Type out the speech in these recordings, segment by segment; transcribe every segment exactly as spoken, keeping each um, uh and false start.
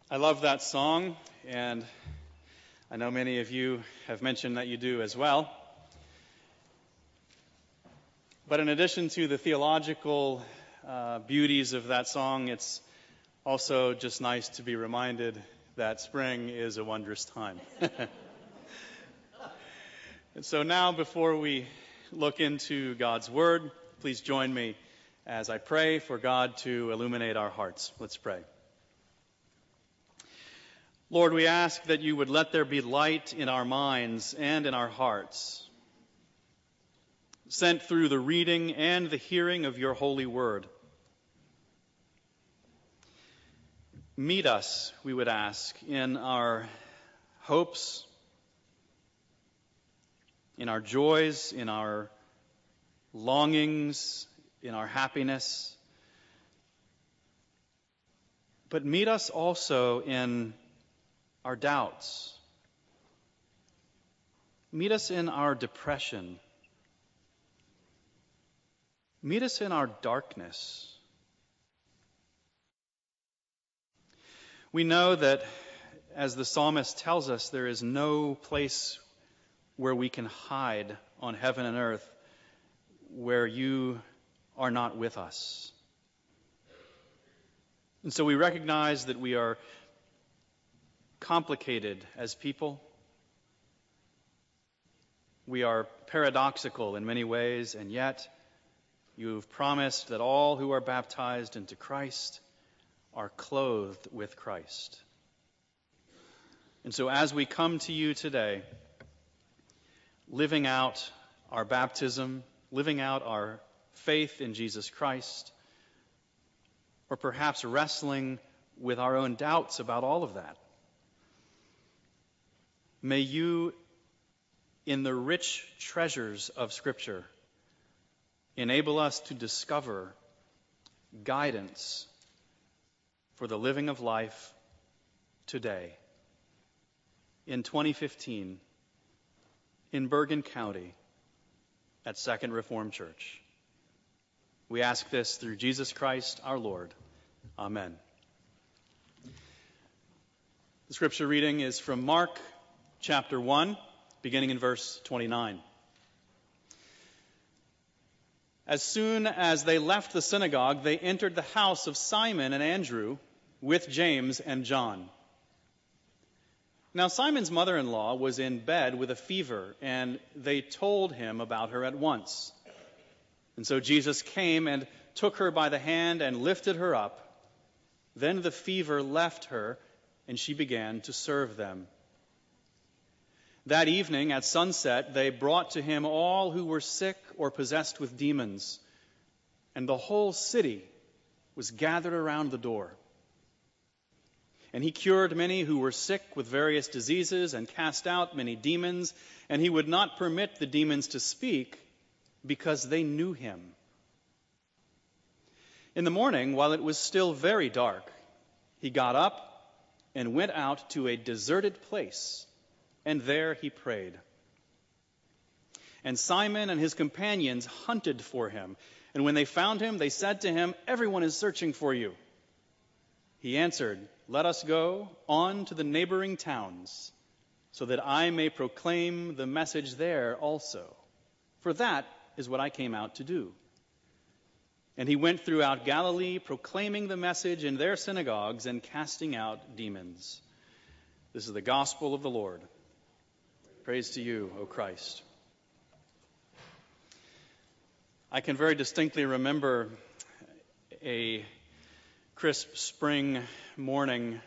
I love that song, and I know many of you have mentioned that you do as well. But in addition to the theological uh, beauties of that song, it's also just nice to be reminded that spring is a wondrous time. And so now, before we look into God's Word, please join me as I pray for God to illuminate our hearts. Let's pray. Lord, we ask that you would let there be light in our minds and in our hearts, sent through the reading and the hearing of your holy word. Meet us, we would ask, in our hopes, in our joys, in our longings, in our happiness. But meet us also in our doubts. Meet us in our depression. Meet us in our darkness. We know that, as the psalmist tells us, there is no place where we can hide on heaven and earth where you are not with us. And so we recognize that we are complicated as people. We are paradoxical in many ways, and yet you've promised that all who are baptized into Christ are clothed with Christ. And so as we come to you today, living out our baptism, living out our faith in Jesus Christ, or perhaps wrestling with our own doubts about all of that, may you, in the rich treasures of Scripture, enable us to discover guidance for the living of life today, in twenty fifteen, in Bergen County, at Second Reformed Church. We ask this through Jesus Christ our Lord. Amen. The Scripture reading is from Mark chapter one, beginning in verse twenty-nine. As soon as they left the synagogue, they entered the house of Simon and Andrew with James and John. Now Simon's mother-in-law was in bed with a fever, and they told him about her at once. And so Jesus came and took her by the hand and lifted her up. Then the fever left her, and she began to serve them. That evening at sunset, they brought to him all who were sick or possessed with demons, and the whole city was gathered around the door. And he cured many who were sick with various diseases and cast out many demons, and he would not permit the demons to speak because they knew him. In the morning, while it was still very dark, he got up and went out to a deserted place, and there he prayed. And Simon and his companions hunted for him. And when they found him, they said to him, "Everyone is searching for you." He answered, "Let us go on to the neighboring towns, so that I may proclaim the message there also. For that is what I came out to do." And he went throughout Galilee, proclaiming the message in their synagogues and casting out demons. This is the gospel of the Lord. Praise to you, O Christ. I can very distinctly remember a crisp spring morning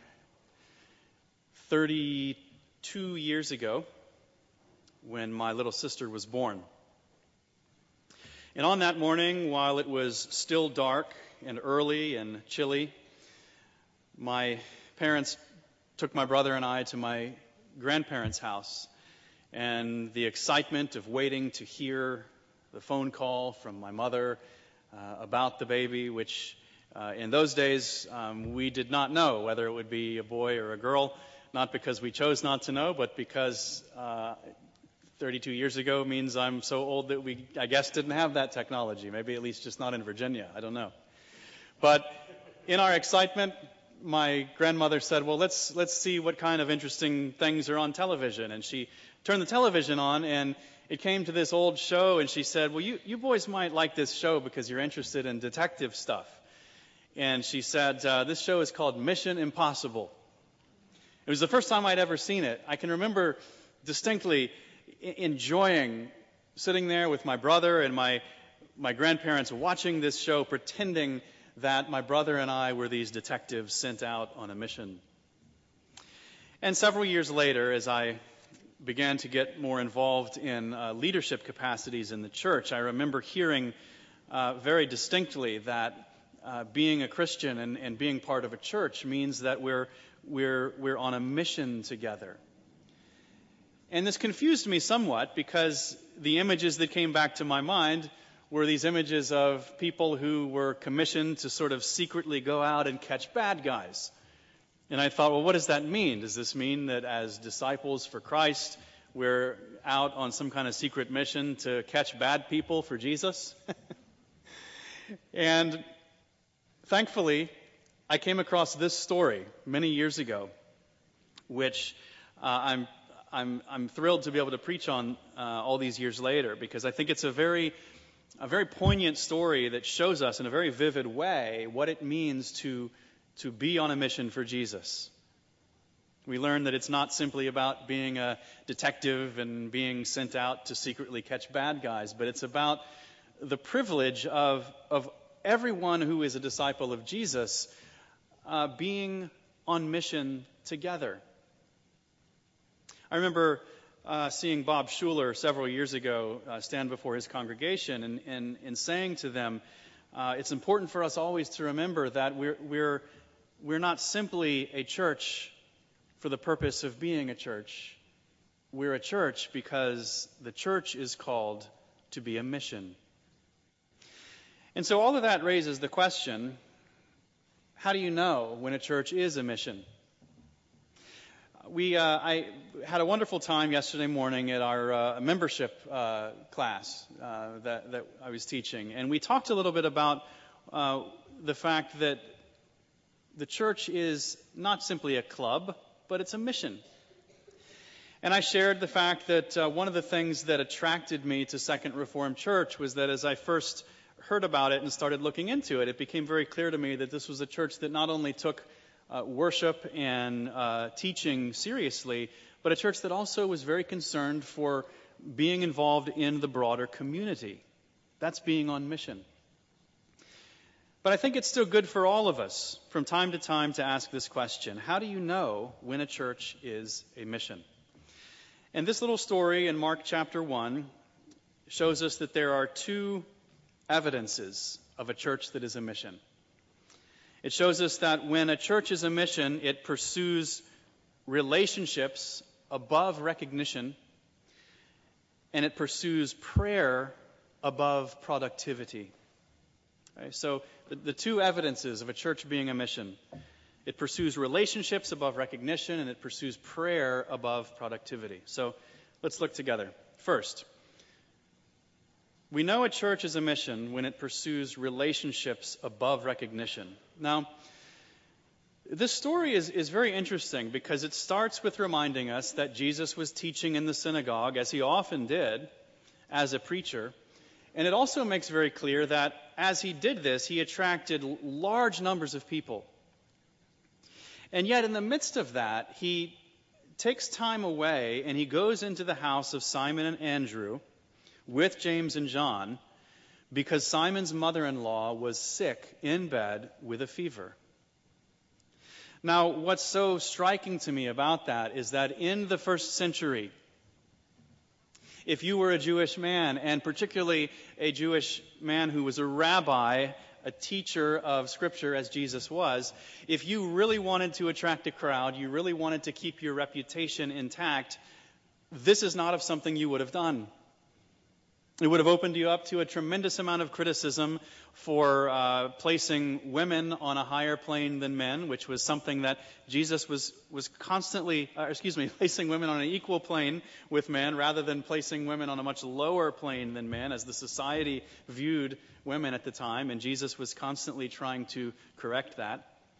thirty-two years ago when my little sister was born. And on that morning, while it was still dark and early and chilly, my parents took my brother and I to my grandparents' house. And the excitement of waiting to hear the phone call from my mother uh, about the baby, which uh, in those days um, we did not know whether it would be a boy or a girl, not because we chose not to know, but because uh, thirty-two years ago means I'm so old that we, I guess, didn't have that technology. Maybe at least just not in Virginia. I don't know. But in our excitement, my grandmother said, well, let's let's see what kind of interesting things are on television. And she turned the television on, and it came to this old show, and she said, well, you, you boys might like this show because you're interested in detective stuff. And she said, uh, this show is called Mission Impossible. It was the first time I'd ever seen it. I can remember distinctly I- enjoying sitting there with my brother and my my grandparents watching this show, pretending that my brother and I were these detectives sent out on a mission. And several years later, as I began to get more involved in uh, leadership capacities in the church, I remember hearing uh, very distinctly that uh, being a Christian and, and being part of a church means that we're we're we're on a mission together. And this confused me somewhat because the images that came back to my mind were these images of people who were commissioned to sort of secretly go out and catch bad guys. And I thought, well, what does that mean? Does this mean that as disciples for Christ, we're out on some kind of secret mission to catch bad people for Jesus? And thankfully, I came across this story many years ago, which uh, I'm I'm I'm thrilled to be able to preach on uh, all these years later, because I think it's a very a very poignant story that shows us in a very vivid way what it means to to be on a mission for Jesus. We learn that it's not simply about being a detective and being sent out to secretly catch bad guys, but it's about the privilege of of everyone who is a disciple of Jesus uh, being on mission together. I remember uh, seeing Bob Schuler several years ago uh, stand before his congregation and, and, and saying to them, uh, it's important for us always to remember that we're, we're, we're not simply a church for the purpose of being a church. We're a church because the church is called to be a mission. And so all of that raises the question, how do you know when a church is a mission? We, uh, I had a wonderful time yesterday morning at our uh, membership uh, class uh, that, that I was teaching, and we talked a little bit about uh, the fact that the church is not simply a club, but it's a mission. And I shared the fact that uh, one of the things that attracted me to Second Reformed Church was that as I first heard about it and started looking into it, it became very clear to me that this was a church that not only took Uh, worship and uh, teaching seriously, but a church that also was very concerned for being involved in the broader community. That's being on mission. But I think it's still good for all of us from time to time to ask this question: how do you know when a church is a mission? And this little story in Mark chapter one shows us that there are two evidences of a church that is a mission. It shows us that when a church is a mission, it pursues relationships above recognition, and it pursues prayer above productivity. Okay, so the, the two evidences of a church being a mission: it pursues relationships above recognition, and it pursues prayer above productivity. So let's look together. First, we know a church is a mission when it pursues relationships above recognition. Now, this story is, is very interesting because it starts with reminding us that Jesus was teaching in the synagogue, as he often did, as a preacher. And it also makes very clear that as he did this, he attracted large numbers of people. And yet, in the midst of that, he takes time away and he goes into the house of Simon and Andrew with James and John, because Simon's mother-in-law was sick in bed with a fever. Now, what's so striking to me about that is that in the first century, if you were a Jewish man, and particularly a Jewish man who was a rabbi, a teacher of Scripture as Jesus was, if you really wanted to attract a crowd, you really wanted to keep your reputation intact, this is not of something you would have done. It would have opened you up to a tremendous amount of criticism for uh, placing women on a higher plane than men, which was something that Jesus was was constantly, uh, excuse me, placing women on an equal plane with men rather than placing women on a much lower plane than men, as the society viewed women at the time, and Jesus was constantly trying to correct that.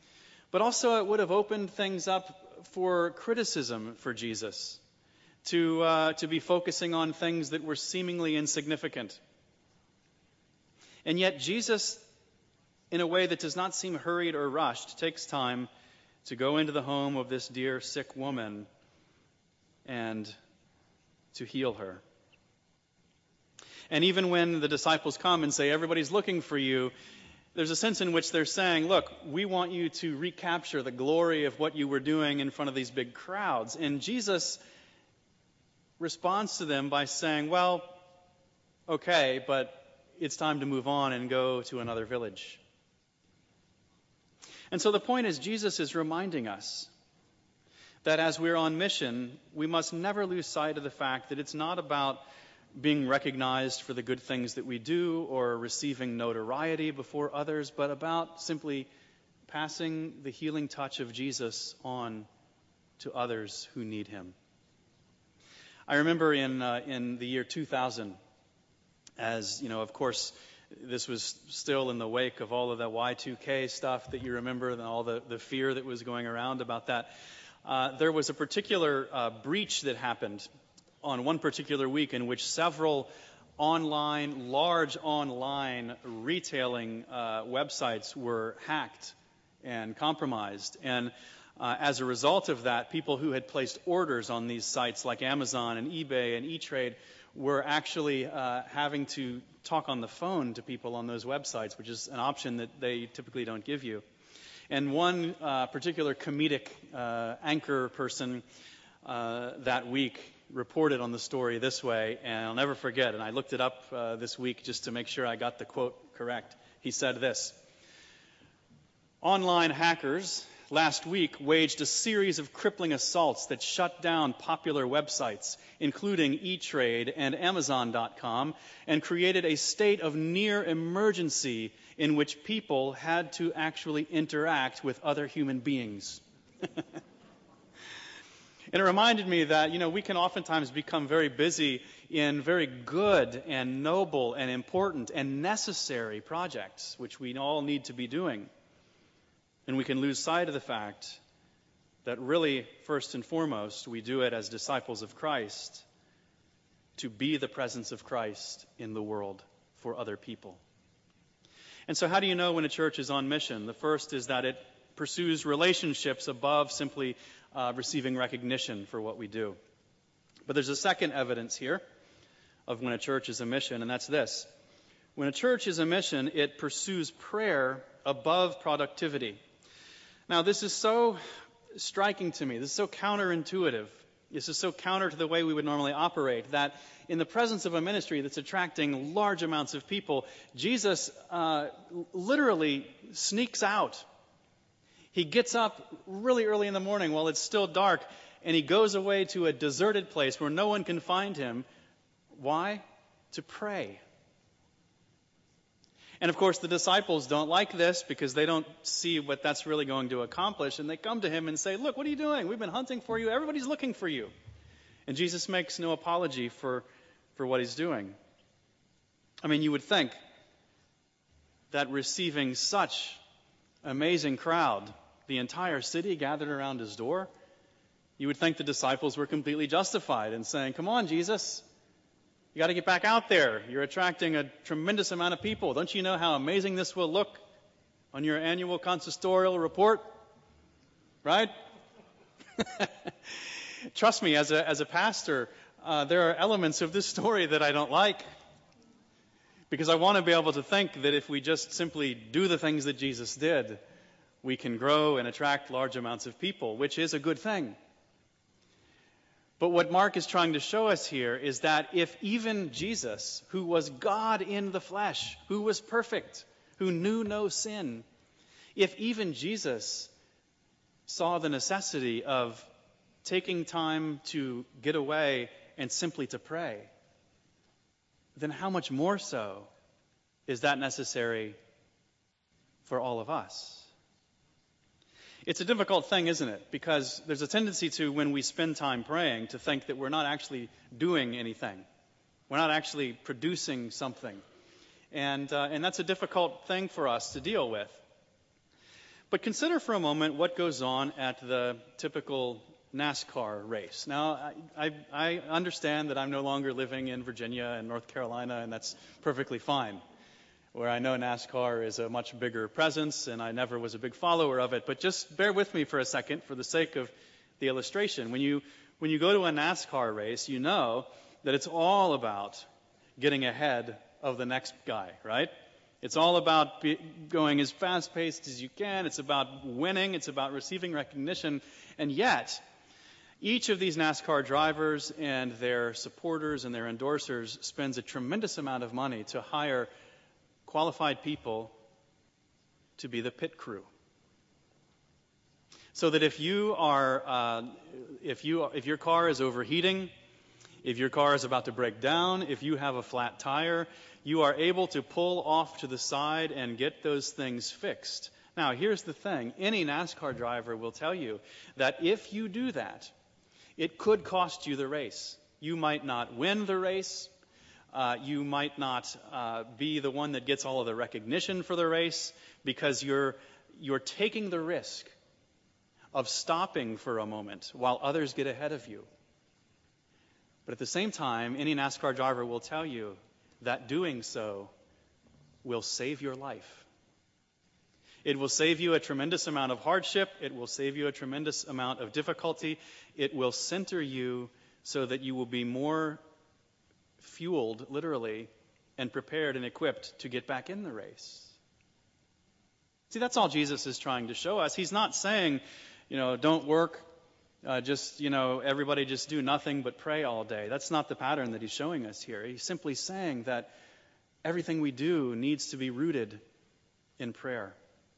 But also it would have opened things up for criticism for Jesus, to, uh, to be focusing on things that were seemingly insignificant. And yet Jesus, in a way that does not seem hurried or rushed, takes time to go into the home of this dear sick woman and to heal her. And even when the disciples come and say, everybody's looking for you, there's a sense in which they're saying, look, we want you to recapture the glory of what you were doing in front of these big crowds. And Jesus responds to them by saying, well, okay, but it's time to move on and go to another village. And so the point is, Jesus is reminding us that as we're on mission, we must never lose sight of the fact that it's not about being recognized for the good things that we do or receiving notoriety before others, but about simply passing the healing touch of Jesus on to others who need him. I remember in uh, in the year two thousand, as, you know, of course, this was still in the wake of all of the Y two K stuff that you remember and all the, the fear that was going around about that. Uh, there was a particular uh, breach that happened on one particular week in which several online, large online retailing uh, websites were hacked and compromised. And uh, as a result of that, people who had placed orders on these sites like Amazon and eBay and E-Trade were actually uh, having to talk on the phone to people on those websites, which is an option that they typically don't give you. And one uh, particular comedic uh, anchor person uh, that week reported on the story this way, and I'll never forget, and I looked it up uh, this week just to make sure I got the quote correct. He said this: "Online hackers last week waged a series of crippling assaults that shut down popular websites, including E-Trade and Amazon dot com, and created a state of near emergency in which people had to actually interact with other human beings." And it reminded me that, you know, we can oftentimes become very busy in very good and noble and important and necessary projects, which we all need to be doing. And we can lose sight of the fact that really, first and foremost, we do it as disciples of Christ to be the presence of Christ in the world for other people. And so how do you know when a church is on mission? The first is that it pursues relationships above simply uh, receiving recognition for what we do. But there's a second evidence here of when a church is a mission, and that's this. When a church is a mission, it pursues prayer above productivity. Now, this is so striking to me. This is so counterintuitive. This is so counter to the way we would normally operate, that in the presence of a ministry that's attracting large amounts of people, Jesus uh, literally sneaks out. He gets up really early in the morning while it's still dark, and he goes away to a deserted place where no one can find him. Why? To pray. And of course, the disciples don't like this because they don't see what that's really going to accomplish. And they come to him and say, look, what are you doing? We've been hunting for you. Everybody's looking for you. And Jesus makes no apology for, for what he's doing. I mean, you would think that receiving such amazing crowd, the entire city gathered around his door, you would think the disciples were completely justified in saying, come on, Jesus, you got to get back out there. You're attracting a tremendous amount of people. Don't you know how amazing this will look on your annual consistorial report? Right? Trust me, as a as a pastor, uh, there are elements of this story that I don't like. Because I want to be able to think that if we just simply do the things that Jesus did, we can grow and attract large amounts of people, which is a good thing. But what Mark is trying to show us here is that if even Jesus, who was God in the flesh, who was perfect, who knew no sin, if even Jesus saw the necessity of taking time to get away and simply to pray, then how much more so is that necessary for all of us? It's a difficult thing, isn't it? Because there's a tendency to, when we spend time praying, to think that we're not actually doing anything. We're not actually producing something. And, uh, and that's a difficult thing for us to deal with. But consider for a moment what goes on at the typical NASCAR race. Now, I, I, I understand that I'm no longer living in Virginia and North Carolina, and that's perfectly fine, where I know NASCAR is a much bigger presence, and I never was a big follower of it. But just bear with me for a second for the sake of the illustration. When you, when you go to a NASCAR race, you know that it's all about getting ahead of the next guy, right? It's all about be, going as fast-paced as you can. It's about winning. It's about receiving recognition. And yet, each of these NASCAR drivers and their supporters and their endorsers spends a tremendous amount of money to hire qualified people to be the pit crew. So that if you are, uh, if you, if your car is overheating, if your car is about to break down, if you have a flat tire, you are able to pull off to the side and get those things fixed. Now, here's the thing. Any NASCAR driver will tell you that if you do that, it could cost you the race. You might not win the race. Uh, you might not uh, be the one that gets all of the recognition for the race because you're, you're taking the risk of stopping for a moment while others get ahead of you. But at the same time, any NASCAR driver will tell you that doing so will save your life. It will save you a tremendous amount of hardship. It will save you a tremendous amount of difficulty. It will center you so that you will be more fueled, literally, and prepared and equipped to get back in the race. See, that's all Jesus is trying to show us. He's not saying, you know, don't work, uh, just, you know, everybody just do nothing but pray all day. That's not the pattern that he's showing us here. He's simply saying that everything we do needs to be rooted in prayer.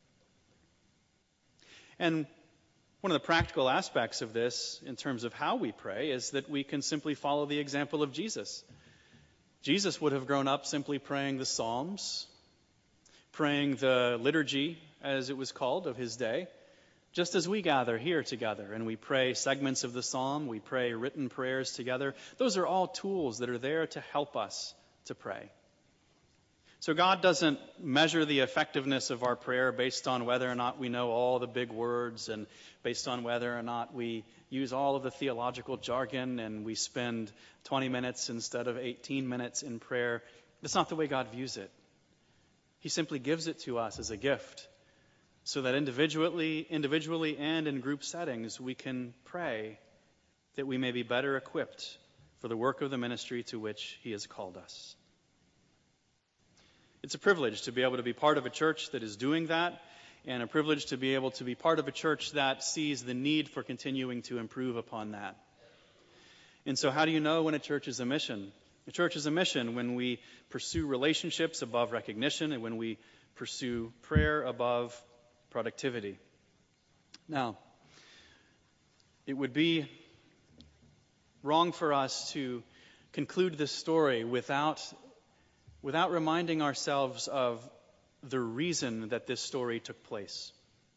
And one of the practical aspects of this, in terms of how we pray, is that we can simply follow the example of Jesus. Jesus would have grown up simply praying the Psalms, praying the liturgy, as it was called, of his day, just as we gather here together and we pray segments of the Psalm, we pray written prayers together. Those are all tools that are there to help us to pray. So God doesn't measure the effectiveness of our prayer based on whether or not we know all the big words and based on whether or not we use all of the theological jargon and we spend twenty minutes instead of eighteen minutes in prayer. That's not the way God views it. He simply gives it to us as a gift so that individually, individually and in group settings we can pray that we may be better equipped for the work of the ministry to which He has called us. It's a privilege to be able to be part of a church that is doing that, and a privilege to be able to be part of a church that sees the need for continuing to improve upon that. And so how do you know when a church is a mission? A church is a mission when we pursue relationships above recognition and when we pursue prayer above productivity. Now, it would be wrong for us to conclude this story without without reminding ourselves of the reason that this story took place.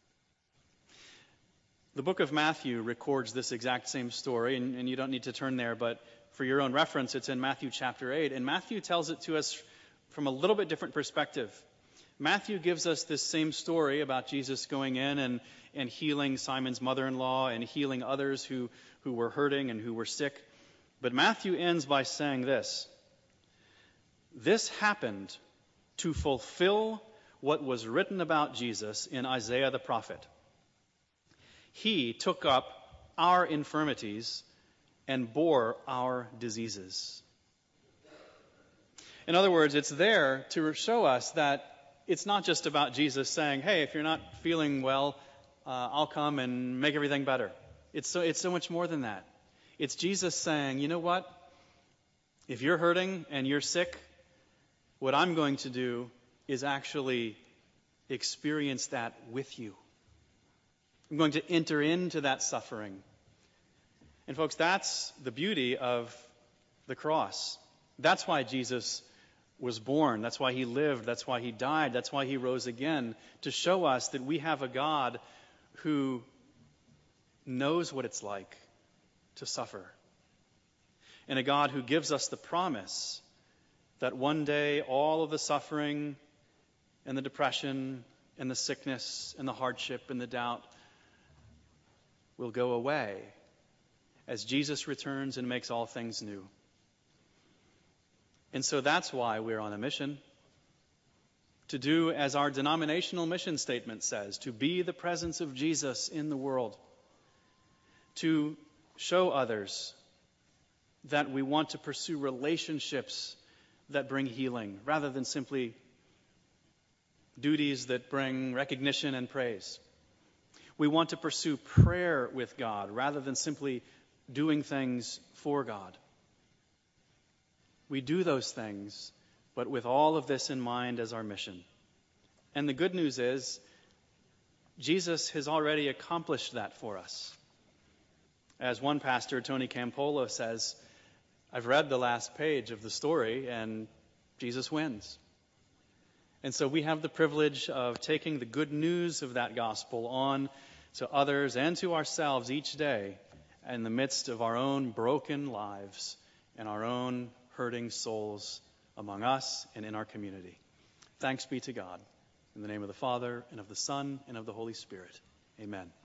The book of Matthew records this exact same story, and, and you don't need to turn there, but for your own reference, it's in Matthew chapter eight, and Matthew tells it to us from a little bit different perspective. Matthew gives us this same story about Jesus going in and, and healing Simon's mother-in-law and healing others who, who were hurting and who were sick. But Matthew ends by saying this: "This happened to fulfill what was written about Jesus in Isaiah the prophet. He took up our infirmities and bore our diseases." In other words, it's there to show us that it's not just about Jesus saying, hey, if you're not feeling well, uh, I'll come and make everything better. It's so, it's so much more than that. It's Jesus saying, you know what? If you're hurting and you're sick, what I'm going to do is actually experience that with you. I'm going to enter into that suffering. And folks, that's the beauty of the cross. That's why Jesus was born. That's why He lived. That's why He died. That's why He rose again, to show us that we have a God who knows what it's like to suffer. And a God who gives us the promise that one day all of the suffering and the depression and the sickness and the hardship and the doubt will go away as Jesus returns and makes all things new. And so that's why we're on a mission, to do as our denominational mission statement says, to be the presence of Jesus in the world, to show others that we want to pursue relationships that bring healing rather than simply duties that bring recognition and praise. We want to pursue prayer with God rather than simply doing things for God. We do those things, but with all of this in mind as our mission. And the good news is, Jesus has already accomplished that for us. As one pastor, Tony Campolo, says, I've read the last page of the story, and Jesus wins. And so we have the privilege of taking the good news of that gospel on to others and to ourselves each day in the midst of our own broken lives and our own hurting souls among us and in our community. Thanks be to God. In the name of the Father, and of the Son, and of the Holy Spirit. Amen.